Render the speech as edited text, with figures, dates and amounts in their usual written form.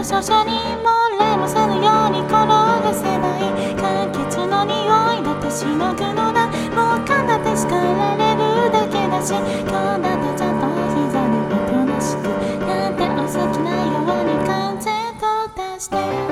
少々に漏れもせぬように転がせばいい。解決の匂いだってしのぐのだ。もうかんだって叱られるだけだし、今日だってちゃんと膝でおとなしく。なんて遅くないように完全と出して